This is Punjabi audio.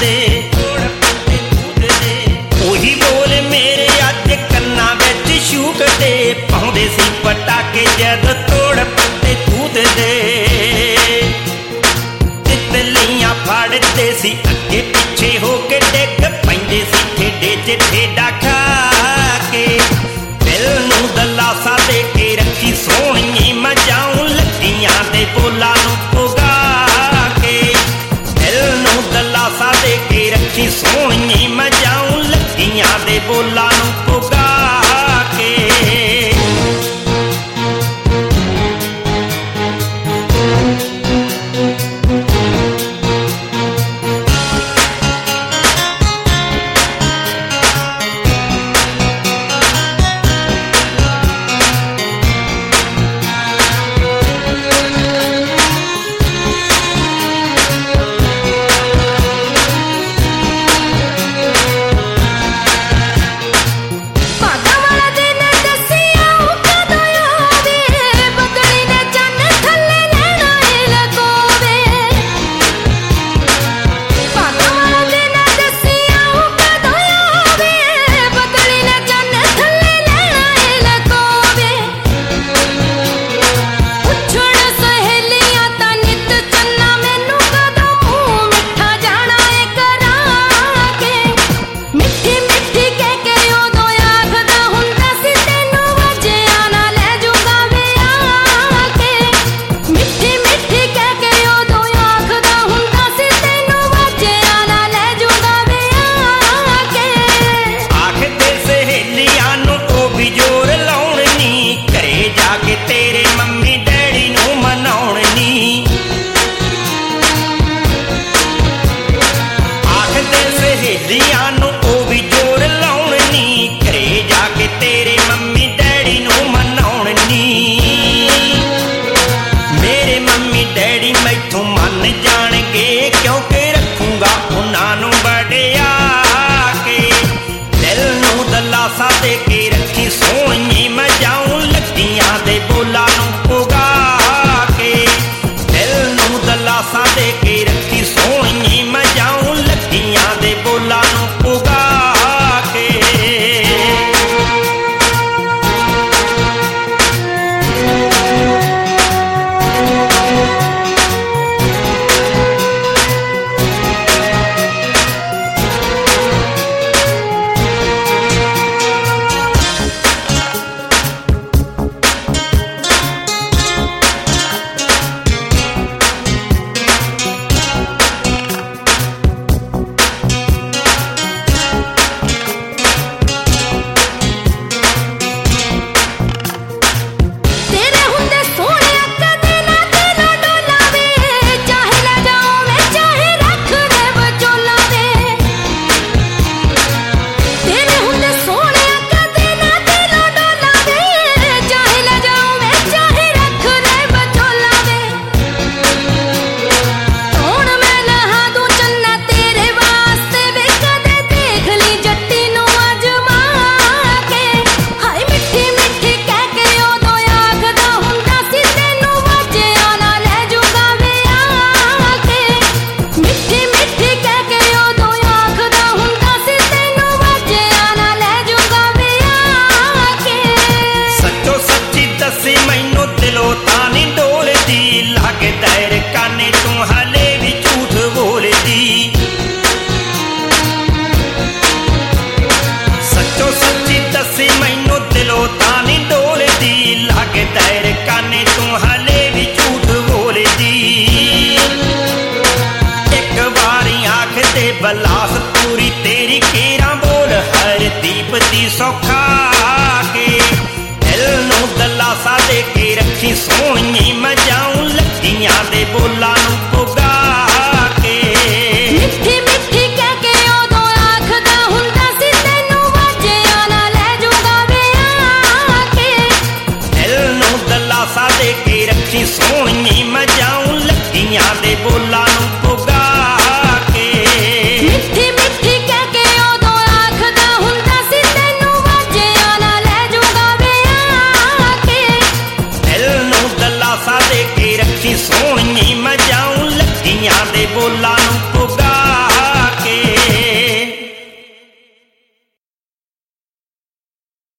दे ਉਹੀ ਬੋਲ ਮੇਰੇ ਅੱਜ ਕੰਨਾਂ ਵਿੱਚ ਸ਼ੂਕਦੇ ਪਾਉਂਦੇ ਸੀ ਪਟਾਕੇ ਜਦ ਤੋੜ ਪੱਤੇ ਤੂਤਦੇ ਤਿਤਲੀਆਂ ਫੜਦੇ ਸੀ ਅੱਗੇ ਪਿੱਛੇ ਹੋ ਕੇ ਡਿੱਗ ਪੈਂਦੇ ਸੀ ਠੇਡੇ 'ਚ ਠੇਡਾ ਖਾ ਕੇ ਦਿਲ ਨੂੰ ਦਲਾਸਾ ਦੇ ਕੇ ਰੱਖੀ ਸੋਹਣੀਏ ਮਜਾਉਂ ਲੱਕੀਆਂ ਦੇ ਬੋਲਾਂ ਨੂੰ ਪੁਗਾ ਕੇ ਦਿਲ ਨੂੰ ਦਲਾਸਾ ਦੇ ਕੇ ਰੱਖੀ ਸੋਹਣੀਏ ਮਜਾਉਂ ਲੱਕੀਆਂ ਦੇ ਬੋਲਾਂ ਨੂੰ ਪੁਗਾ ਕੇ तेरे मम्मी डैडी नू मनाउण नी आखदे सहेलियां नू ओ भी जोर लाउण नी घरे जाके तेरे मम्मी डैडी नू मनाउण नी मेरे मम्मी डैडी मैथों मन जाणगे क्योंकि रखूंगा उन्हां नू बड़िया के दिल नू दलासा दे के रखी सोहणी मजाऊं ਲੱਕੀਆਂ ਦੇ ਬੋਲਾਂ ਨੂੰ ਪੁਗਾ ਕੇ ਦਿਲ ਨੂੰ ਦਲਾਸਾ ਦੇ ਕੇ ਰੱਖੀ ਸੋਹਣੀ ਮਜਾਉਂ ਲੱਕੀਆਂ ਦੇ ਬੋਲਾਂ ਨੂੰ ਪੁਗਾ ਕੇ बलास पूरी तेरी केरा बोल हर दीप दी सौखा के दिल नू दलासा दे के रखी सोहणी मजाऊं ਲੱਕੀਆਂ ਦੇ ਬੋਲਾਂ ਨੂੰ ਪੁਗਾ ਕੇ ਮਿੱਠੀ ਮਿੱਠੀ ਕਹਿ ਕੇ ਉਦੋਂ ਆਖਦਾ ਹੁੰਦਾ ਸੀ ਤੈਨੂੰ ਵਾਜਿਆਂ ਨਾਲ ਲੈ ਜੂਗਾ ਵਿਆਹ ਕੇ ਦਿਲ ਨੂੰ ਦਲਾਸਾ ਦੇ ਕੇ ਰੱਖੀ ਸੋਹਣੀ ਮਜਾਊਂ ਲੱਕੀਆਂ ਦੇ ਬੋਲਾਂ ਨੂੰ ਪੁਗਾ ਸੋਹਣੀ ਮਜਾਉਂ ਲੱਕੀਆਂ ਦੇ ਬੋਲਾਂ